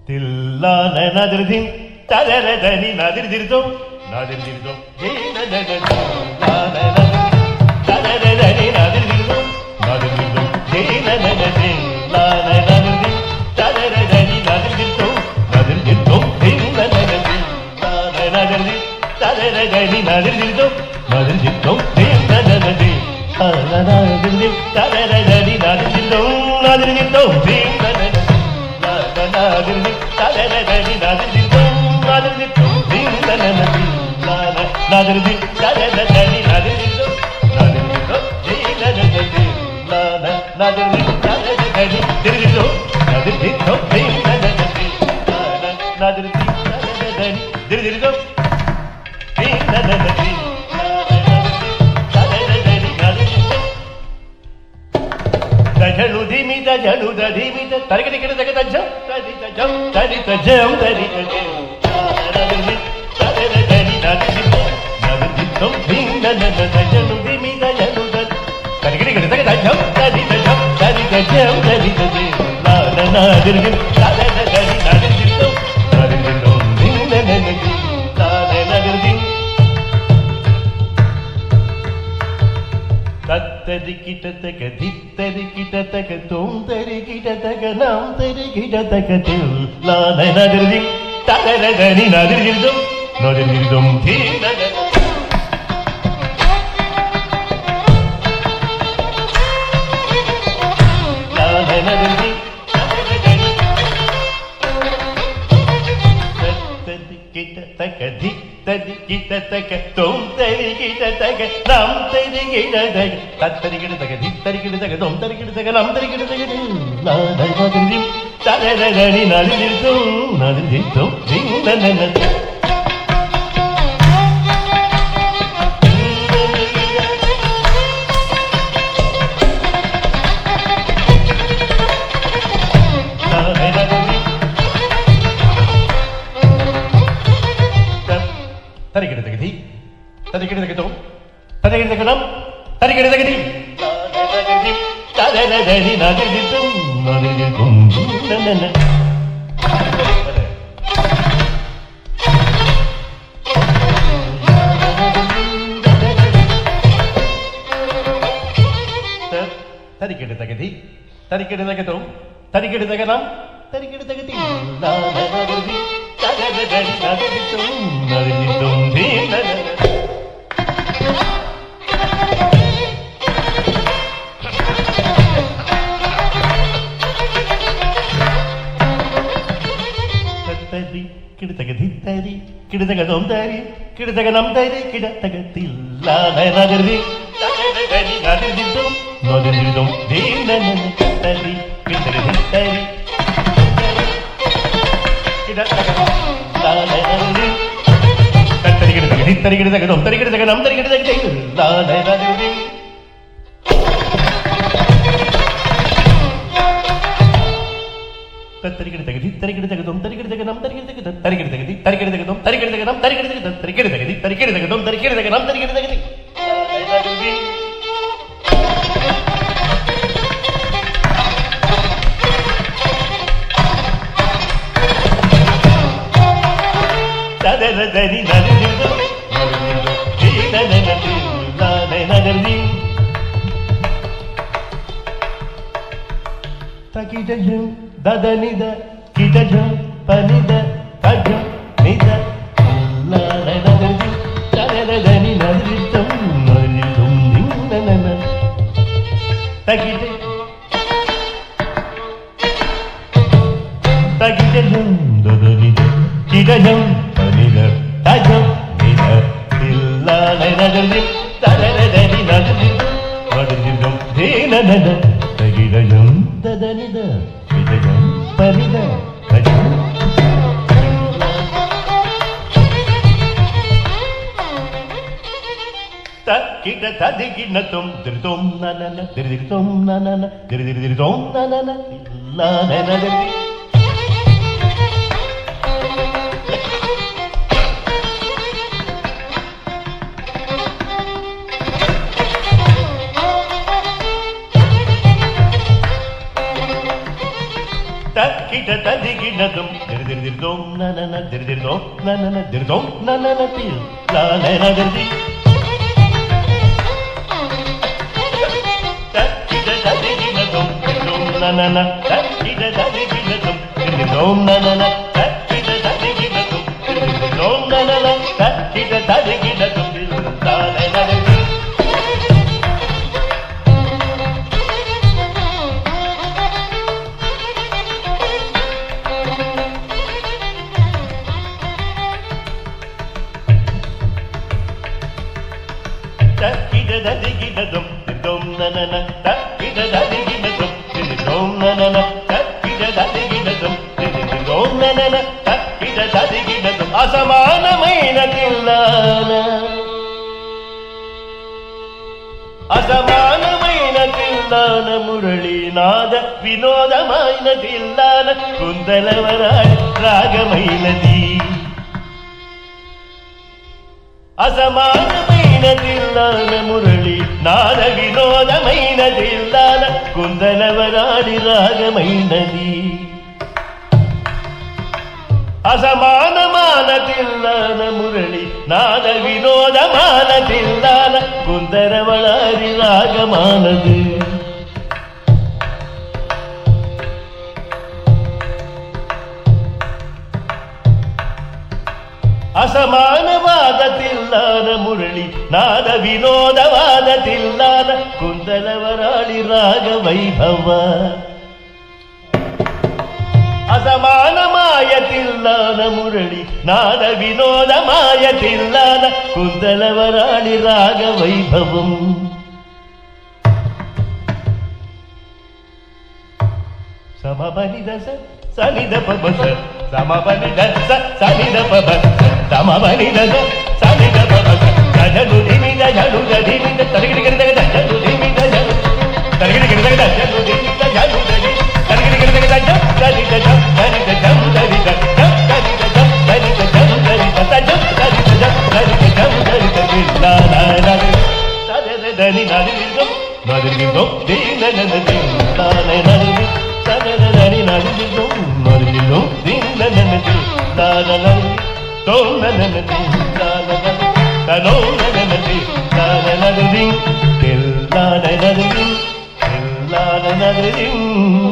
தில்லான நதிர்தின் ததரதனி நதிர்திர்தோம் நதிர்திர்தோம் ததரதனி நதிர்திர்தோம் நதிர்திர்தோம் தில்லான நதிர்தின் ததரதனி நதிர்திர்தோம் நதிர்திர்தோம் நதிர்தின் ததரதனி நதிர்திர்தோம் நதிர்திர்தோம் நதிர்தின் ததரதனி நதிர்திர்தோம் நதிர்திர்தோம் தத்தரி கிட்டத்தக தித்தரி கிட்டத்தக தோந்தரி கிட்டத்தக நாம் தரி கிட்டத்தக தில்லான நதிர்தின் ததரதனி நதிர்திர்தோம் நதிர்திர்தோம் ததரதனி நதிர்திர்தோம் நதிர்திர்தோம் தரிக்கிடதகதி தரிக்கிடதகதோம் தரிக்கிடதகனம் தரிக்கிடதகதி ததரதனி நதிர்திர்தோம் நதிர்திர்தோம் தரிக்கிடதகதி தரிக்கிடதகதோம் தரிக்கிடதகனம் தரிக்கிடதகதி ததரதனி நதிர்திர்தோம் நதிர்திர்தோம் கிடத்தகதி கிடத்தகதோம் தரி கிடத்தகனம் தரி கிடத்தகத்தில்லான நதிர்தி ததரதனி நதிர்திர்தோம் நதிர்திர்தோம் தரி கிடத்தகதி தரி கிடத்தகத்தில்லான நதிர்தி தரிக்கிடத்தகதி தரிக்கிடத்தகதோம் தரிக்கிடத்தகனம் தரிக்கிடத்தகத்தில்லான நதிர்தி தரிக்கிடத்தகதி தரிக்கிடத்தகதோம் தரிக்கிடத்தகனம் தரிக்கிடத்தகதம் தரிக்கிடத்தகதி தரிக்கிடத்தகதோம் தரிக்கிடத்தகனம் தரிக்கிடத்தகதம் தரிக்கிடத்தகதி தரிக்கிடத்தகதோம் தரிக்கிடத்தகனம் தரிக்கிடத்தகதி ததரதனி நதிர்திர்தோம் நதிர்திர்தோம் தகிடஜம் ததனித கிடஜம் பனித கஜம் நித லான நதிர்தி ததரதனி நதிர்தோம் நதிர்தோம் நின்னன தகிட தகிடஜம் ததனித கிடஜம் பனித கஜம் நித லான நதிர்தி ததரதனி நதிர்தோம் நதிர்தோம் தேனன தகிடஜம் ததனித கிடஜம் பனித கஜம் தக்கிட ததிகினதோம் திருதோம் நனன திருதிர்தோம் நனன திருதிர்திர்தோம் நனன லான நதிர்தி தக்கிட ததி గిడదం దిరిదిరిదోం ననన దిరిదిరిదోం ననన దిరిదోం ననన తిల్ లాలన దిరిది తక్కిదది గిడదం దిరిదోం ననన తక్కిదది గిడదం దిరిదోం ననన తక్కిదది గిడదం దిరిదోం ననన తక్కిదది గిడదం లాలన దిరిది తక్కిదదిగిదదం దిదోం ననన తక్కిదదిగిదదం దిదోం ననన తక్కిదదిగిదదం దిదోం ననన తక్కిదదిగిదదం అసమానమైన తిల్లాన అసమానమైన తిల్లాన మురళీనాద వినోదమైన తిల్లాన కుందలవరాడి రాగమైనది అసమానమైన తిల్లాన మురళి నాద వినోదమైన తిల్లాన కుందలవరాడి రాగమైనది అసమానమాన తిల్లాన మురళి నాద వినోదమాన తిల్లాన కుందలవరాడి రాగమానది అసమానవాద తిల్లాన మురళి నాద వినోదవాద తిల్లాన కుందలవరాళి రాగ వైభవ అసమానమాయ తిల్లాన మురళి నాద వినోదమాయ తిల్లాన కుందలవరాళి రాగ వైభవం సమపని దశ సనిద పబస సమపని దశ సనిద పబస సమపని దశ సనిద పబస జను దిమిద జను దిమిద తరిగిడి గిరిదగ జను దిమిద జను తరిగిడి గిరిదగ జను దిమిద జను దిమిద తరిగిడి గిరిదగ జను దరిద జం దరిద జం దరిద జం దరిద జం దరిద జం దరిద జం దరిద జం దరిద జం దరిద బిల్లాన సదద దని నదిగో నదిగో దీనన దీనన నదిగో సదదని నదిగో నదిగో దీనన దీనన తోనన దీనన తనోనన దీనన దిం తెల్లాన నదిగో తెల్లాన నదిగో